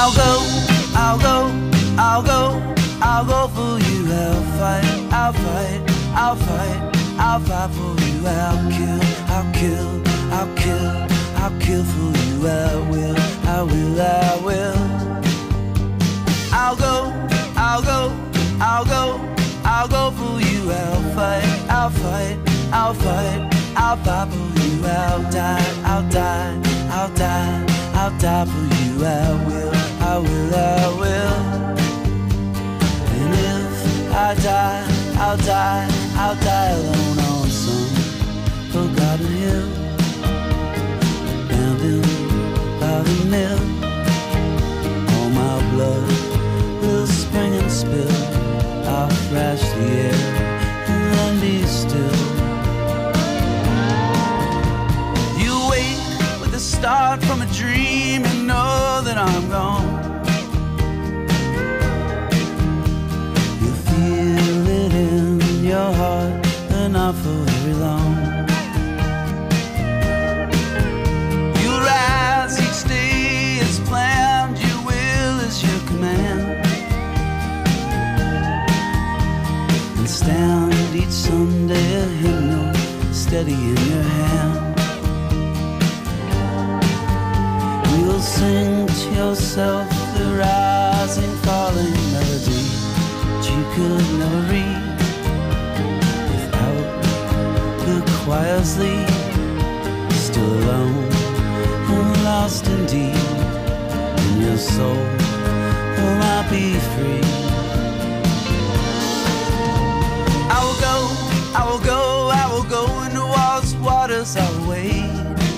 I'll go, I'll go, I'll go, I'll go for you. I'll fight, I'll fight, I'll fight, I'll fight for you. I'll kill, I'll kill, I'll kill, I'll kill for you. I will, I will, I will. I'll go, I'll go, I'll go, I'll go for you. I'll fight, I'll fight, I'll fight, I'll fight for you. I'll die, I'll die, I'll die, I'll die for you. I will, I will, I will. And if I die, I'll die, I'll die alone on some forgotten hill, abandoned by the mill. All my blood will spring and spill. I'll thrash the air and then be still. You wake with a start from a dream and know that I'm gone. You feel it in your heart, but not for very long. You rise each day as planned, your will is your command. And stand each Sunday a hymnal steady in your hand. You'll sing to yourself the rising, falling melody that you could never read without the choir's lead. Still alone and lost indeed, and your soul will not be free. I will go, I will go, I will go into all waters, I will wade.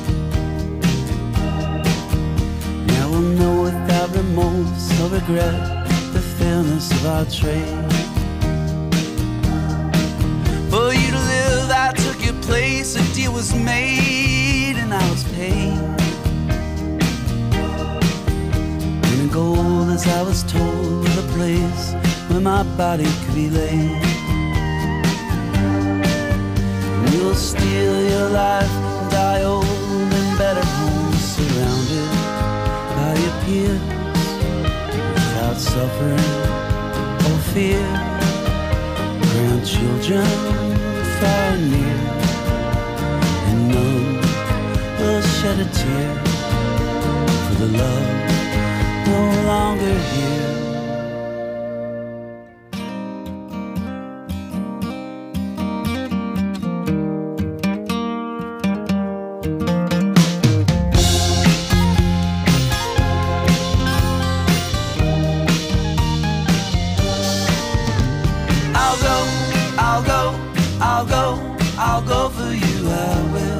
Know without remorse or regret the fairness of our trade. For you to live, I took your place. A deal was made and I was paid. In gold, as I was told, the place where my body could be laid. And you'll steal your life and die old in better homes, surrounded by your peers, without suffering or fear. Grandchildren far and near, and none will shed a tear for the love no longer here. I'll go for you, I will.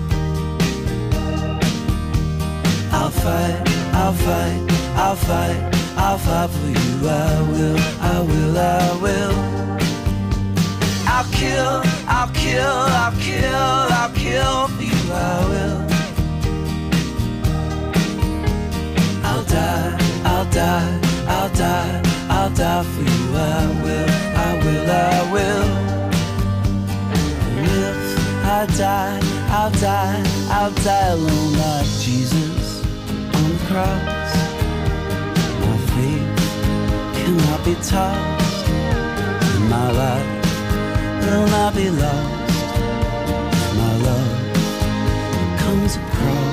I'll fight, I'll fight, I'll fight, I'll fight for you. I will, I will, I will. I'll kill, I'll kill, I'll kill, I'll kill for you. I will. I'll die, I'll die, I'll die, I'll die for you. I will, I will, I will. I die, I'll die, I'll die alone like Jesus on the cross. My faith cannot be tossed, and my life will not be lost. My love comes across.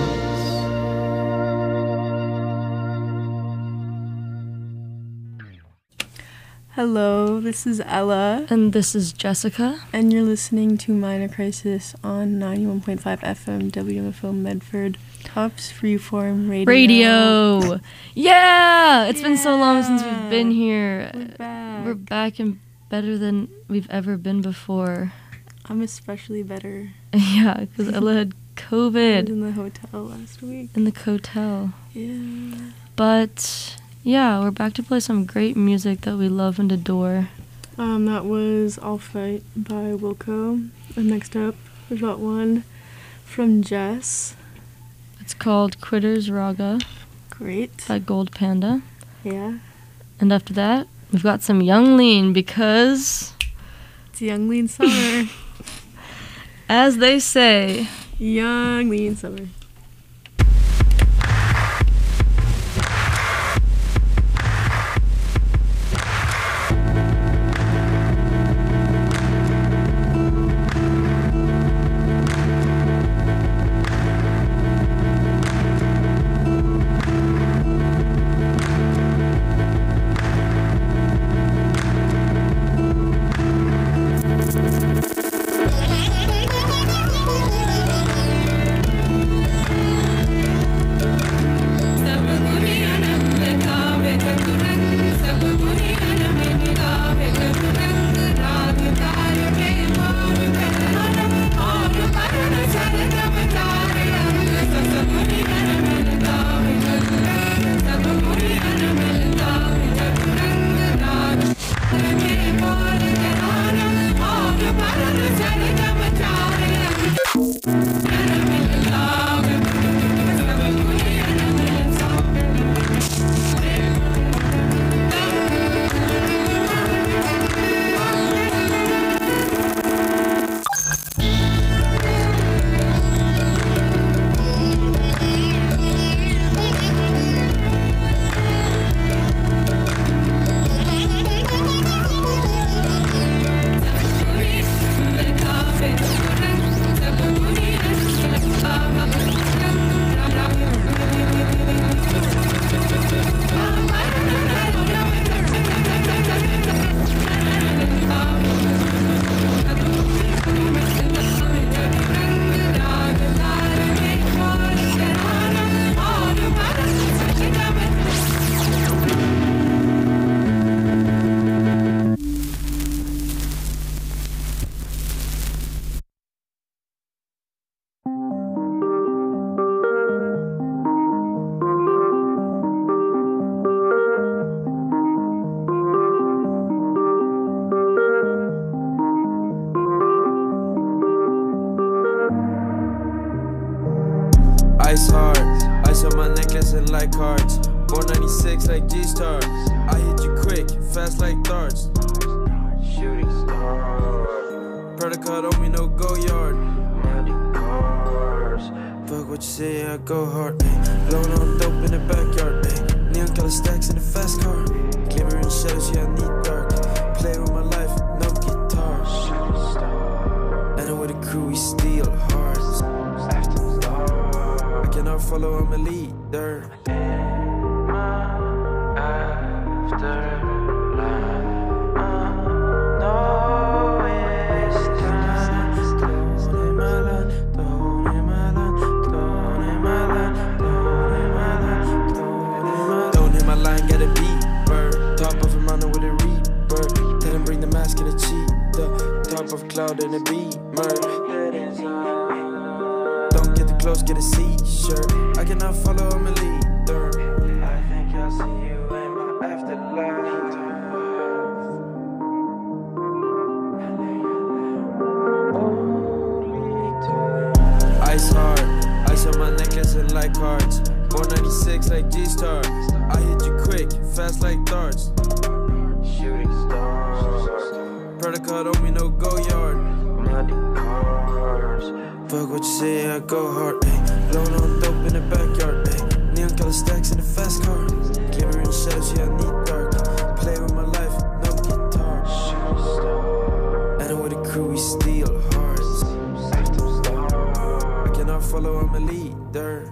Hello, this is Ella. And this is Jessica. And you're listening to Minor Crisis on 91.5 FM WMFO Medford, Tufts Freeform Radio. Yeah! It's been so long since we've been here. We're back and better than we've ever been before. I'm especially better. Yeah, because Ella had COVID. I was in the hotel last week. In the hotel. Yeah. But yeah, we're back to play some great music that we love and adore. That was I'll Fight by Wilco. And next up, we got one from Jess. It's called Quitters Raga. Great. By Gold Panda. Yeah. And after that, we've got some Young Lean because it's Young Lean Summer. As they say, Young Lean Summer. Ice hard, ice on my necklace and like cards. 496 like G-Star. I hit you quick, fast like darts. Shooting star. Protocol on me, no go yard. Money cars. Fuck what you say, I go hard. Ay. Blowing on dope in the backyard. Ay. Neon color stacks in the fast car. Glimmer in shadows, yeah, I need dark. Play with my life, no guitar. Shooting star. And with the crew, we steal hard. I cannot follow, I'm a leader. Cloud in a beamer. Don't get too close, get a C-shirt. I cannot follow, I'm a leader. I think I'll see you in my afterlife. Ice hard, ice on my necklace and like cards. 496 like G-Star. I hit you quick, fast like darts. Shooting stars. Protocol on me, no go yard. Money cars. Fuck what you say, I go hard. Ay. Blowing on dope in the backyard. Ay. Neon color stacks in the fast car. Glimmer in shadows, yeah, I need dark. Play with my life, no guitar. And with the crew, we steal hearts. I cannot follow, I'm a leader.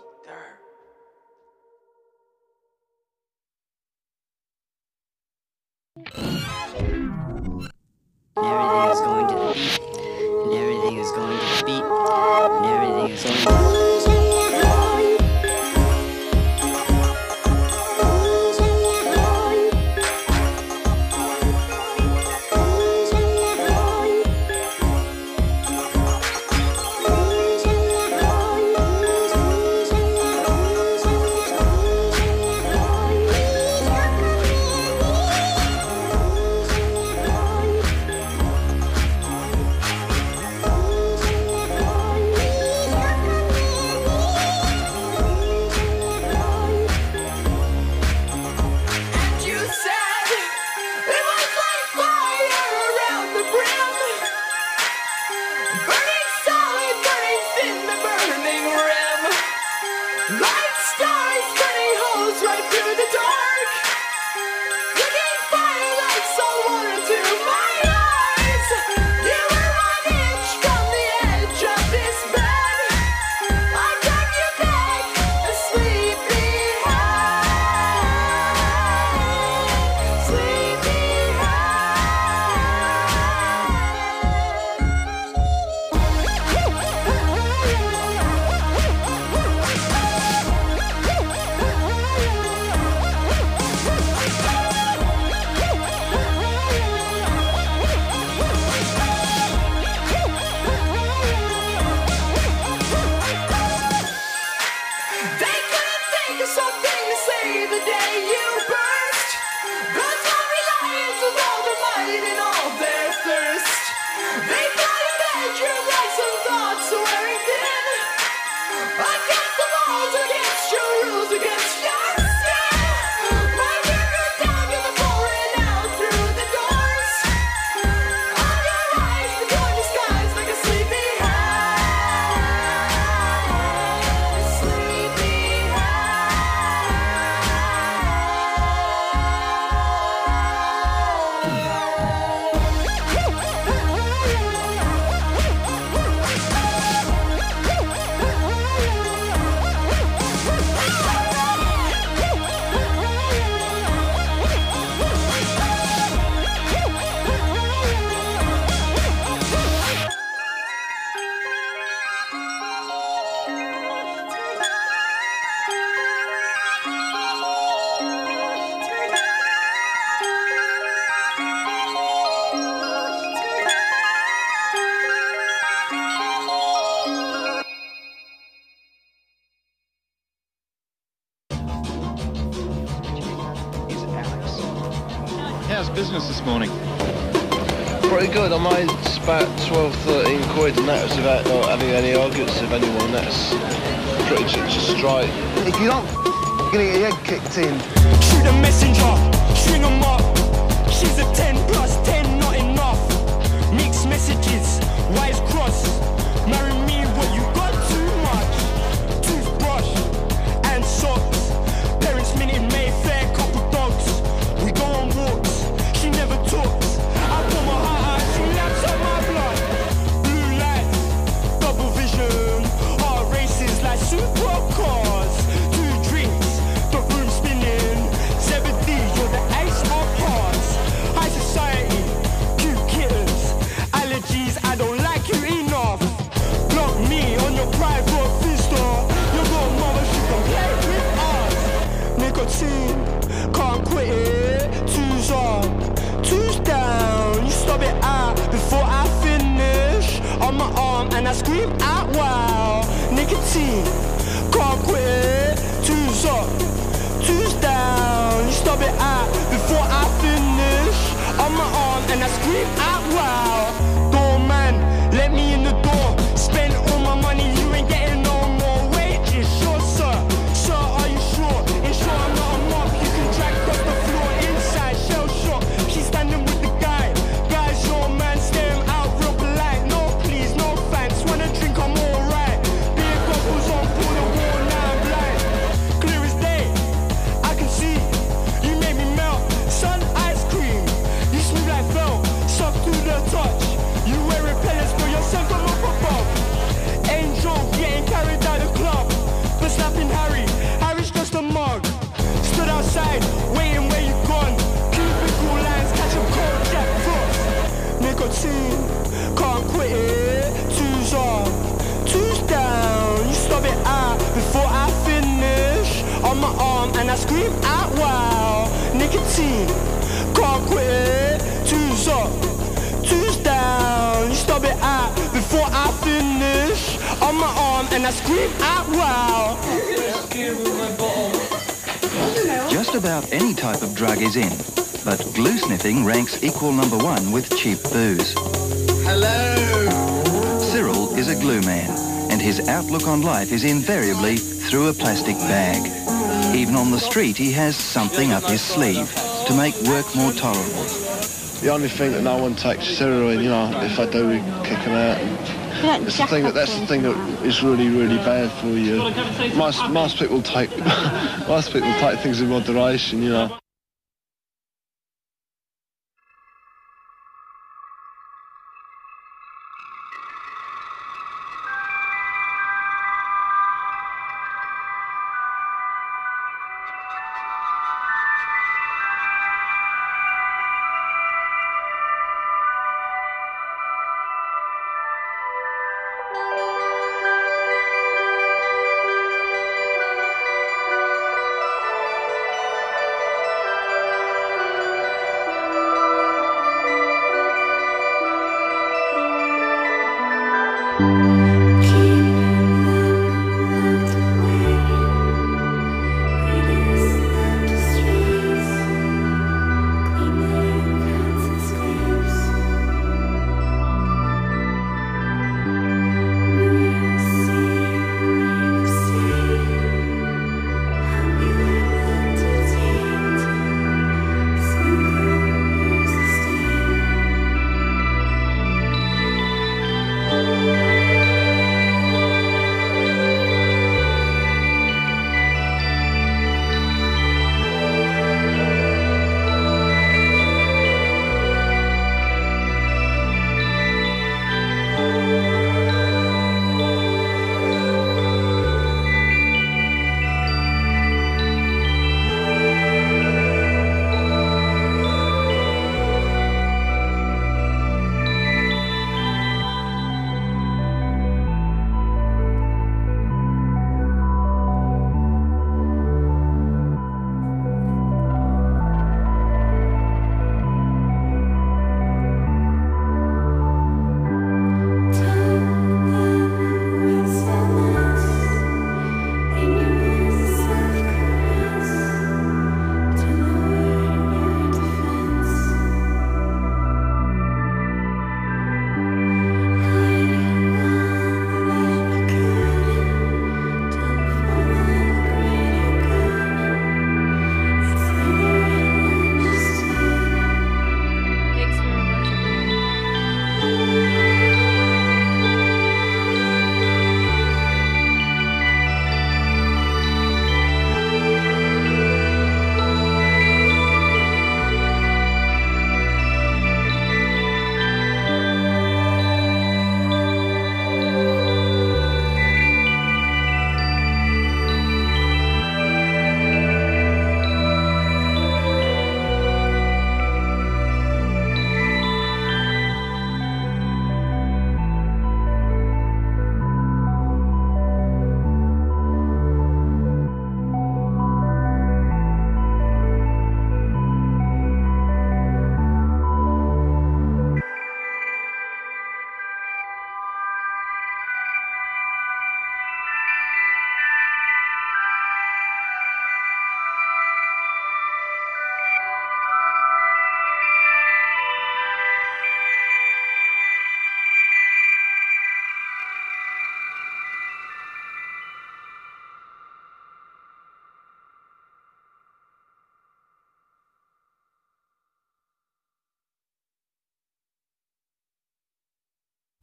Everything is going to the beat, and everything is going to the beat, and everything is going to How's business this morning? Pretty good. I made about 12, 13 quid, and that was without not having any arguments with anyone. That's pretty just straight. If you don't gonna get your head kicked in. Shoot a messenger, string 'em up. She's a 10 plus 10, not enough. Mixed messages, wise cross. Marry me, what you got too much. Toothbrush and socks. Parents minute Mayfair, couple dogs. We go on walks, she never talks. I put my heart out, she laps up my blood. Blue lights, double vision. Heart races like supercars. 2 drinks, the room spinning. Zebedee, you're the ace of hearts. High society, cute kittens. Allergies, I don't like you enough. Block me on your private vista. Your godmother, she can play with us. Nicotine, can't quit it. 2's up, 2's down. You stop it out before I finish. On my arm and I scream out wow. Nicotine, can't quit it. 2's up, 2's down. You stop it out before I finish. On my arm and I scream out wow. Doorman, let me in the door. Spend all my money, you ain't getting no more wages. Sure, sir. Sir, are you sure? Ensure I'm not a mop. You can drag across the floor inside. Shell shock. She's standing with the guy. Guy's your man, stare him out real polite. No, please, no thanks. Wanna drink, I'm alright. Beer goggles on, pull the wall, now I'm blind. Clear as day, I can see. You made me melt. Sun ice cream. You smooth like felt. Suck through the touch. You wear repellents for yourself, I'm up above. Angel getting carried out the club. But snapping Harry, Harry's just a mug. Stood outside, waiting where you gone. Cubicle lines, catch a cold Jack Frost. Nicotine, can't quit it. 2's up, 2's down. You stop it out before I finish. On my arm and I scream out wow. Nicotine, can't quit it. 2's up, 2's down. You stop it out before I finish. On my arm and I scream out wow. Just about any type of drug is in, but glue sniffing ranks equal number 1 with cheap booze. Hello! Cyril is a glue man, and his outlook on life is invariably through a plastic bag. Even on the street, he has something up his sleeve to make work more tolerable. The only thing that no one takes is heroin, you know. If I do, we kick them out. That's the thing that is really, really bad for you. Most people take things in moderation, you know.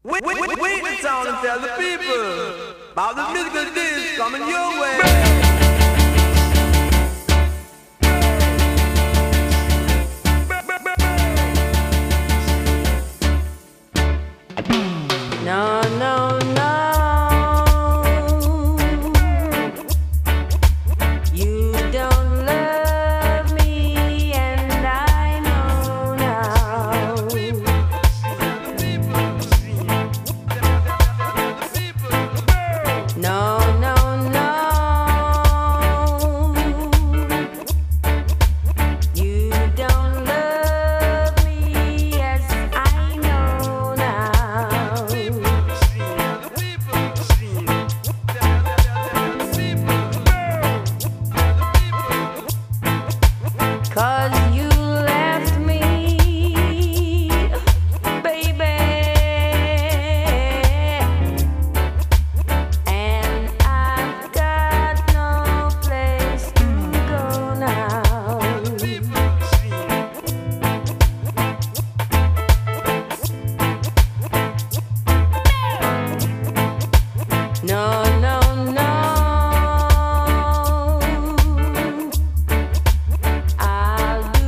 Wait the town and tell the people about the musical disc coming your way. No, no, no. You don't love me, and I know now. No, no, no. You don't love me, as I know now. 'Cause you left me, baby, and I've got no place to go now. No, no, no. I'll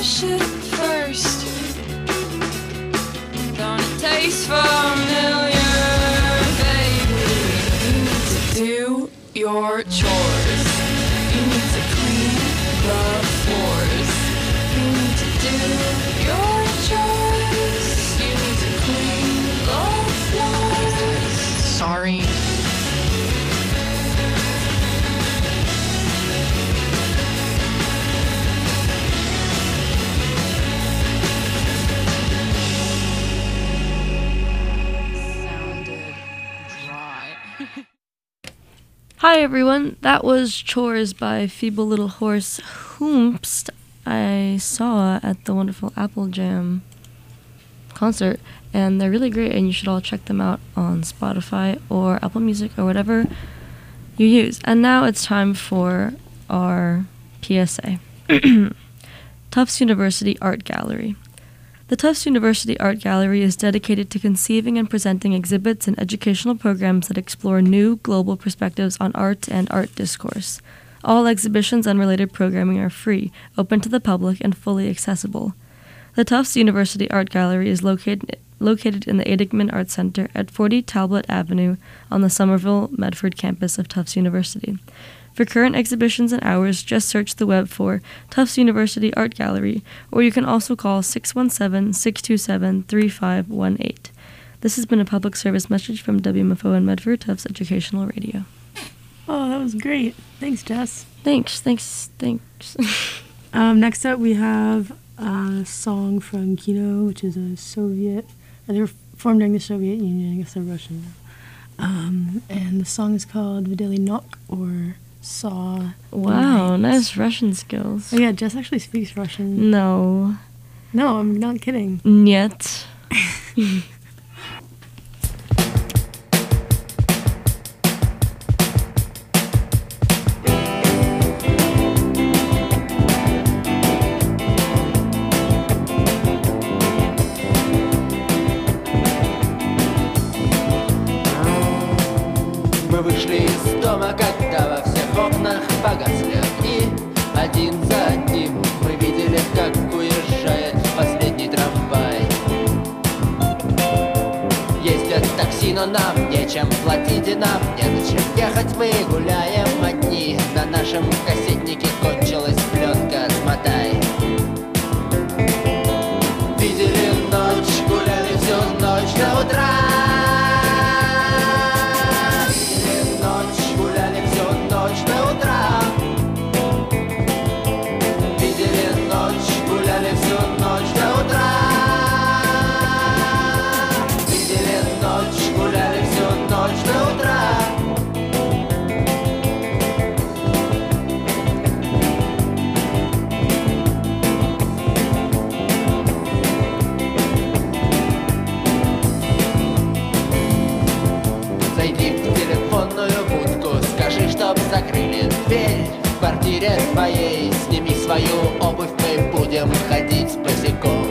finish it first. Don't it taste familiar, baby? You need to do your chores. You need to clean the floors. You need to do your chores. You need to clean the floors. Sorry. Hi everyone, that was Chores by Feeble Little Horse Whomst I saw at the wonderful Apple Jam concert, and they're really great and you should all check them out on Spotify or Apple Music or whatever you use. And now it's time for our PSA. Tufts University Art Gallery. The Tufts University Art Gallery is dedicated to conceiving and presenting exhibits and educational programs that explore new, global perspectives on art and art discourse. All exhibitions and related programming are free, open to the public, and fully accessible. The Tufts University Art Gallery is located in the Adigman Art Center at 40 Talbot Avenue on the Somerville Medford campus of Tufts University. For current exhibitions and hours, just search the web for Tufts University Art Gallery, or you can also call 617-627-3518. This has been a public service message from WMFO and Medford Tufts Educational Radio. Oh, that was great. Thanks, Jess. Thanks. Next up, we have a song from Kino, which is a Soviet. They were formed during the Soviet Union. I guess they're Russian now. And the song is called Videli Nok, or Saw. Wow, nice Russian skills. Oh, yeah, Jess actually speaks Russian. No, I'm not kidding. Niet. Мы вышли из дома, когда во всех окнах погасли огни. Один за одним мы видели, как уезжает последний трамвай. Ездят такси, но нам нечем платить и нам незачем ехать. Мы гуляем одни, на нашем кассетнике кончилась пленка «Смотай». Видели ночь, гуляли всю ночь до утра. Закрыли дверь в квартире твоей. Сними свою обувь, мы будем ходить босиком.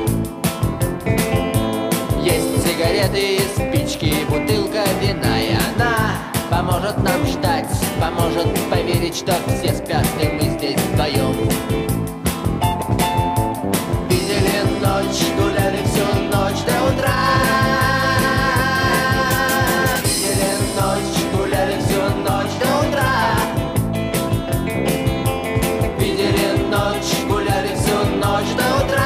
Есть сигареты, спички, бутылка вина, и она поможет нам ждать, поможет поверить, что все спят, и мы здесь вдвоем. Видели ночь, гуляли всю ночь до утра. Видели ночь, гуляли всю ночь до утра. Видели ночь, гуляли всю ночь до утра.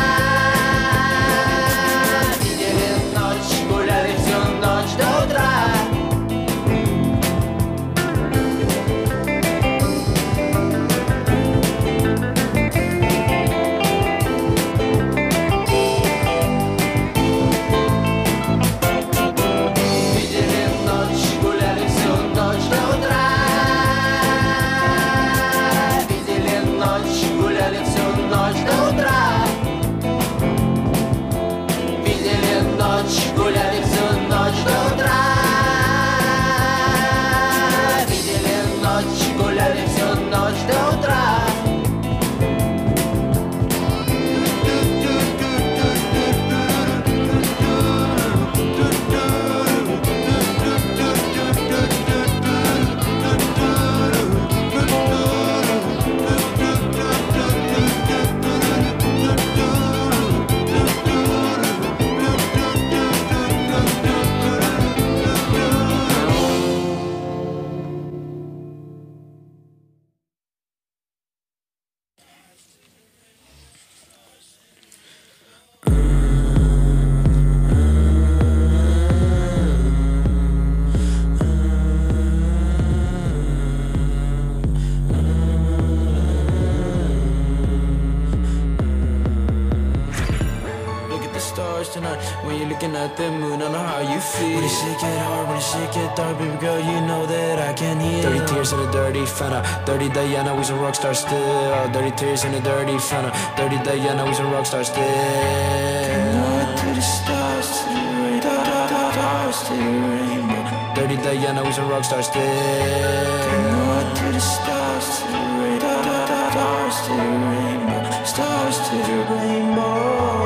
Видели ночь, гуляли всю ночь до утра. stars tonight. When you're looking at the moon, I know how you feel. When the shit get hard, when the shit get dark, baby girl, you know that I can heal. Dirty tears in a dirty Fanta, dirty Diana, we some rock stars still. Dirty tears in a dirty Fanta, dirty Diana, we some rock stars still. North to the stars, to the rainbow, stars to the rainbow. Dirty Diana, we some rock stars still. North to the stars, to the rainbow, stars to the rainbow, stars to the rainbow.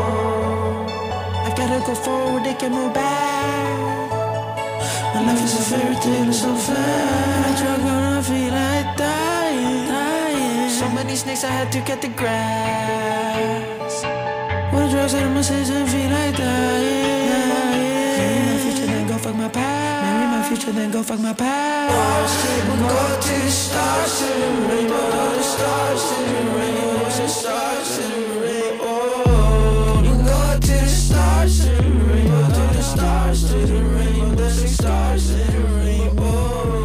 I gotta go forward, they can move back. My life is a fairy tale, it's so fast. I drunk on, I feel like dying. So many snakes, I had to cut the grass. What drugs out of my system, feel like dying. Marry my future, then go fuck my past. Marry my future, then go fuck my past. We'll go to the stars, to the rainbow, the stars, to the rainbow, the stars, to the rainbow. We'll go to the stars, to the rainbow, to the stars, to the rainbow, the stars, to the rainbow.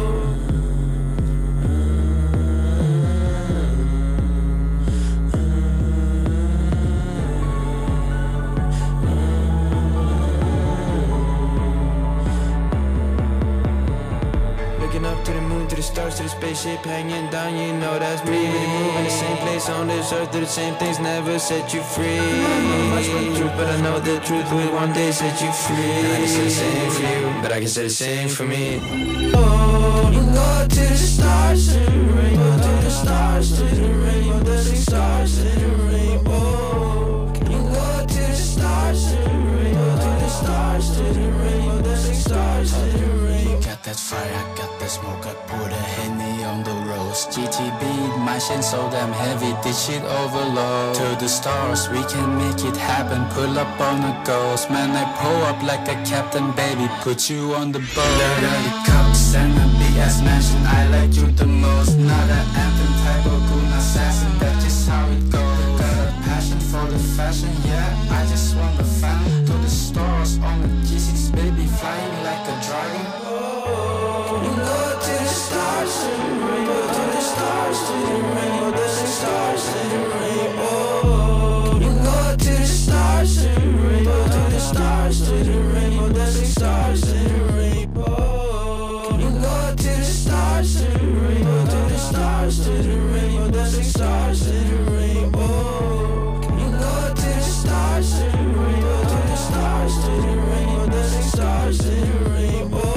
Up to the moon, to the stars, to the spaceship hanging down, you know that's me. We move in the same place on this earth, do the same things, never set you free. I don't know much for the truth, but I know the truth will one day set you free. And I can say the same for you, but I can say the same for me. Oh, you go to the stars, to the rainbow, to the stars, to the rainbow, to the stars, to the rainbow. You go to the stars, to the rainbow, to the stars, to the rainbow, to the stars, to the rainbow. Got that fire, I got that smoke, I put a Henny on the roast. GTB, my shit so damn heavy, this shit overload. To the stars, we can make it happen, pull up on a ghost. Man, I pull up like a captain, baby, put you on the boat. Dirty cups and a big ass mansion, I like you the most. Not an anthem type of goon assassin, that's just how it goes. Got a passion for the fashion, yeah, I just want the fan. To the stars on the G6, baby, flying like a dragon. You go to the stars, to the rainbow, to the stars, to the rainbow, to the stars, to the rainbow. You go to the stars, to the rainbow, to the stars, to the rainbow, to the stars, to the rainbow. You go to the stars, to the rainbow, to the stars, to the rainbow, to the stars, to the rainbow. You go to the stars, to the rainbow, to the stars, to the rainbow, to the stars, to the rainbow.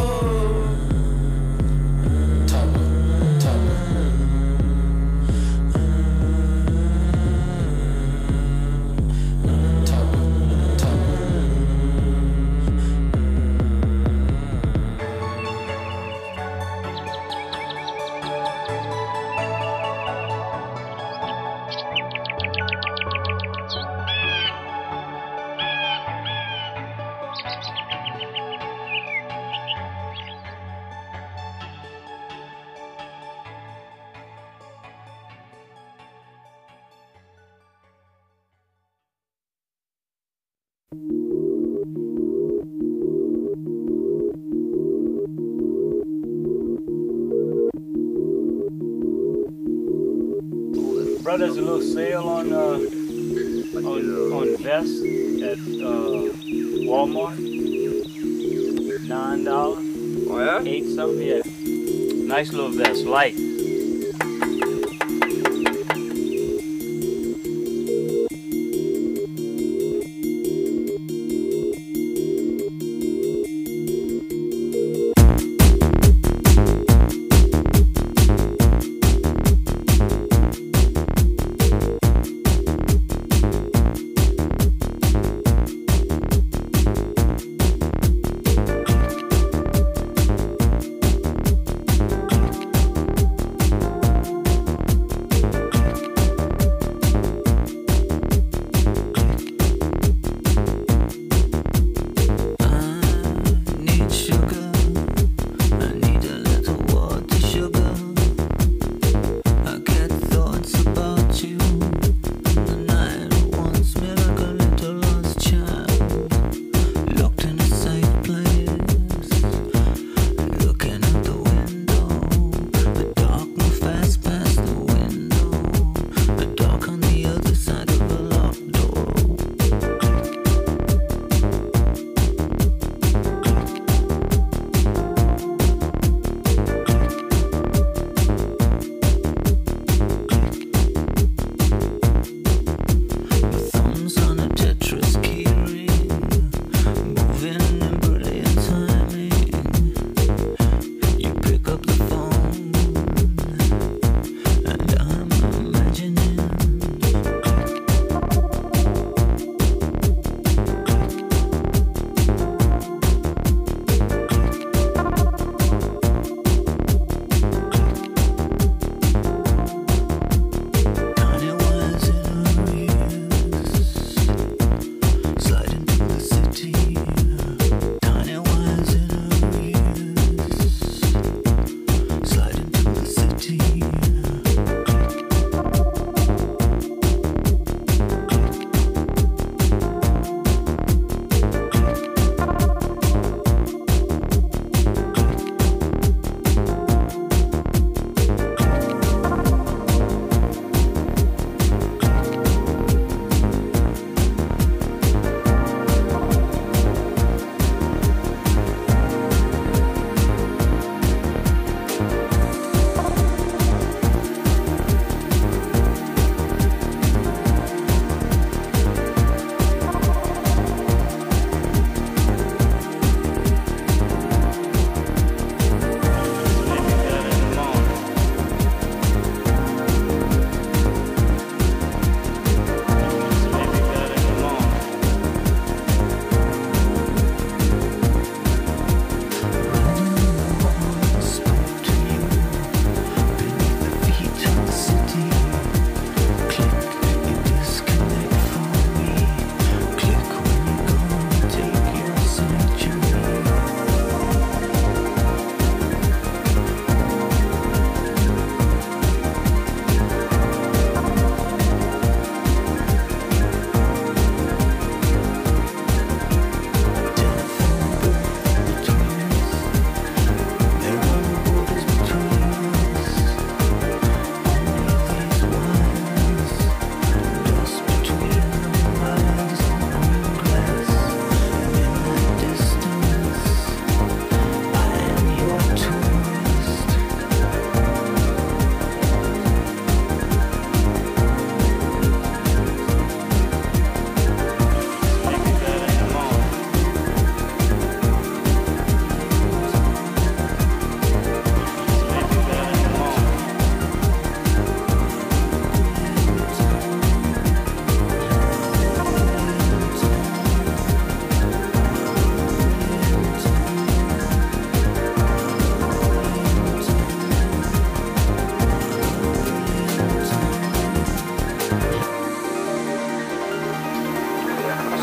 There's a little sale on vests at Walmart. $9. Oh yeah? 8 something, yeah. Nice little vest, light.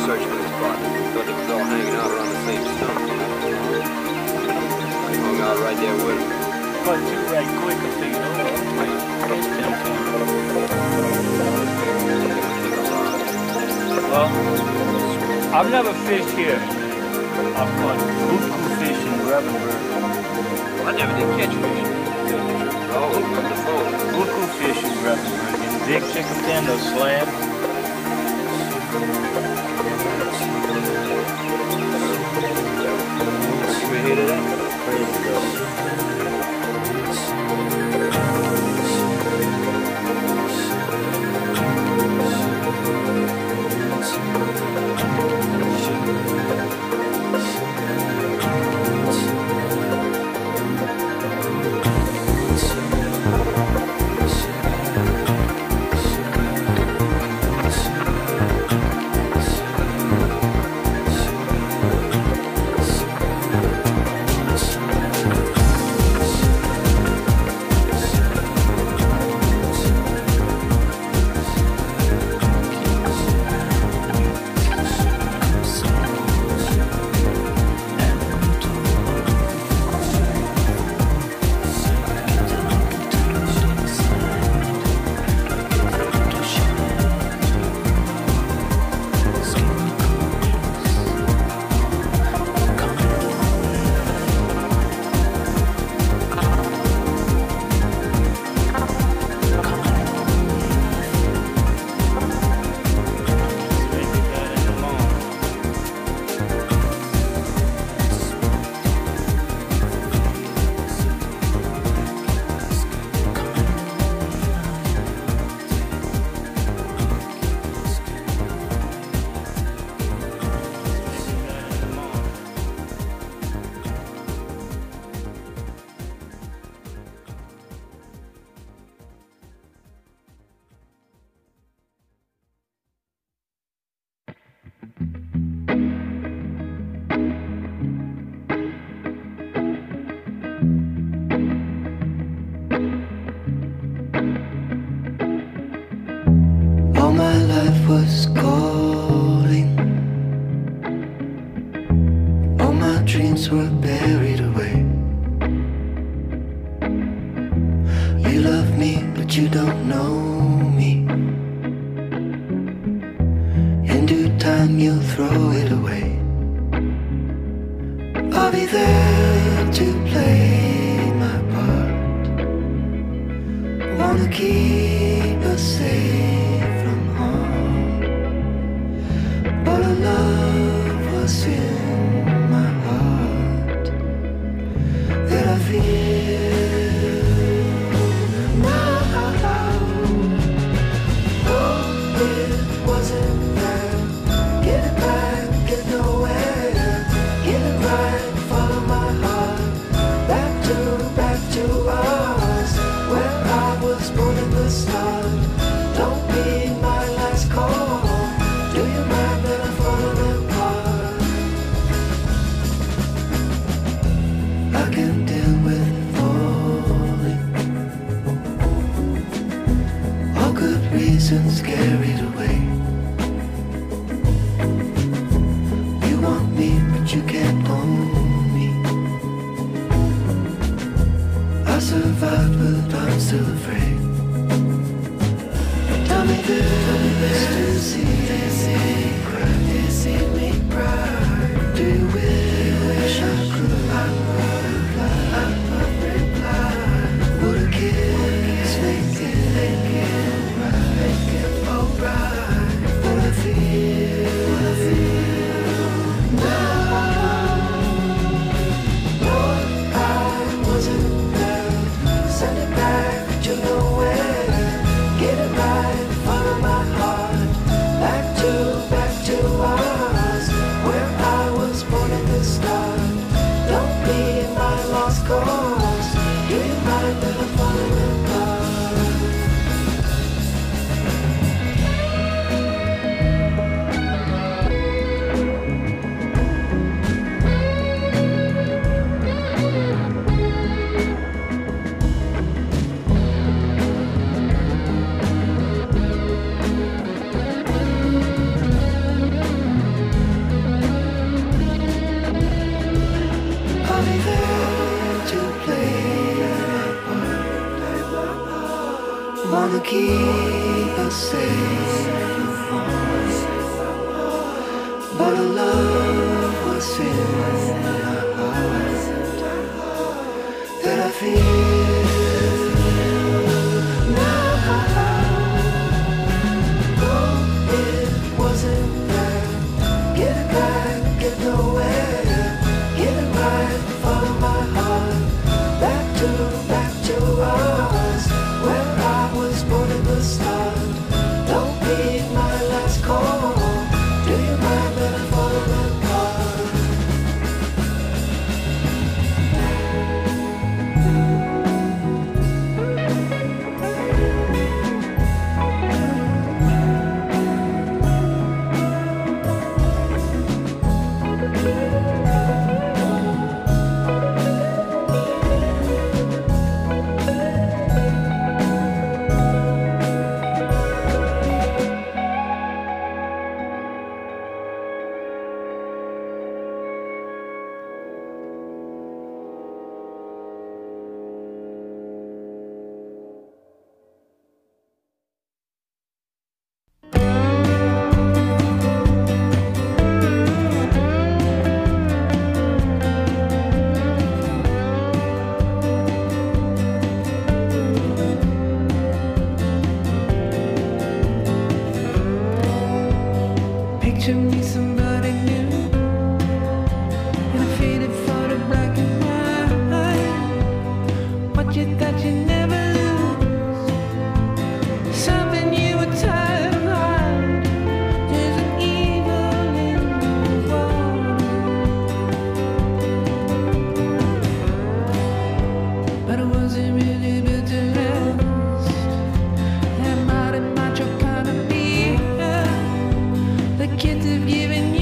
search for this spot. Thought they was all hanging out around the same stump, you know? I hung out right there with them. Cut you right quick up there, you know? Well, I've never fished here. I've caught buku fish in Gravenberg. I never did catch fish. Oh, on the phone. Buku fish in Gravenberg. In big chicken tender slab. You hear that? Crazy though. All my life was calling. All my dreams were buried away. You love me, but you don't know me. In due time you'll throw it away. I'll be there to play my part. Wanna keep us safe from harm, but our love was in my heart that I feel now. Oh, it wasn't bad. Get it back, get nowhere. Get it right, follow my heart. Back to us, where I was born in the start. Don't be my last call. Do you mind that I'm falling apart? I can deal with falling. All good reasons carried away. You want me, but you can't own me. I survived, but I'm still afraid. Tell me this, see me cry. Do you wish I could? I would reply. Would a kiss make it alright? Would I feel now? Lord, I wasn't there. Send it back to nowhere. Get it right, follow my heart. Back to us, where I was born in the start. Don't be my lost cause. Do you mind that I'm falling apart? safe but a love was in her heart that I feel now. Oh, it wasn't bad. Get it back, get nowhere. Get it right, follow my heart. Back to us, where I was born at the start. Don't be my last call. Do you mind that I fall apart? Picture me somebody new in a faded photo, black and white. What you thought you never lose, something you were tired of hiding. There's an evil in the world, but it wasn't really built to last. That mighty macho kind of beer the kids have given you.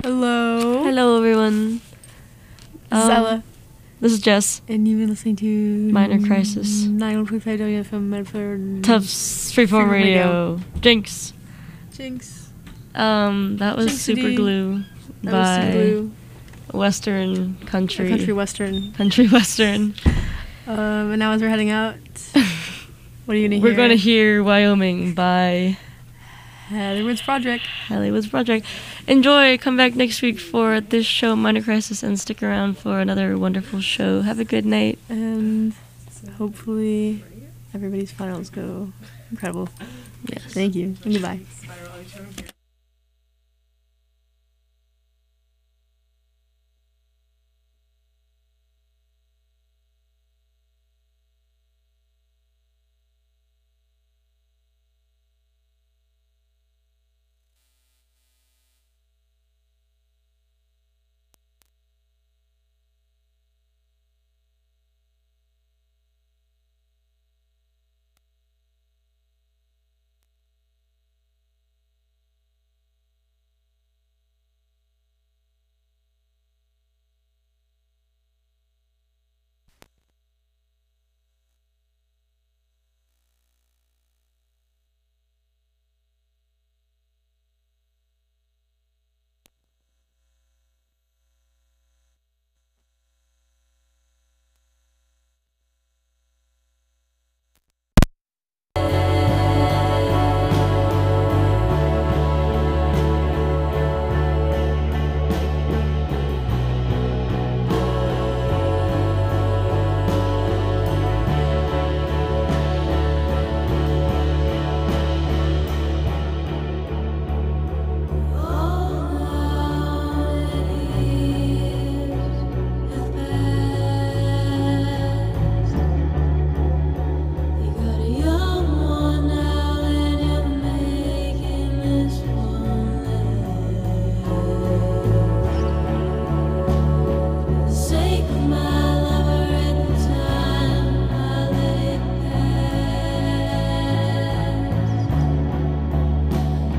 Hello. Hello, everyone. This is Ella. This is Jess. And you've been listening to Minor Crisis. 91.5 WFM Medford. Tufts Freeform Radio. Jinx. That was Jinxity. Super Glue That by was Super Glue. Western Country. Country Western. Country Western. And now as we're heading out, what are you going to hear? We're going to hear Wyoming by Hollywood's Project. Hollywood's Project. Enjoy. Come back next week for this show, Minor Crisis, and stick around for another wonderful show. Have a good night. And hopefully everybody's finals go incredible. Yes. Thank you. And goodbye.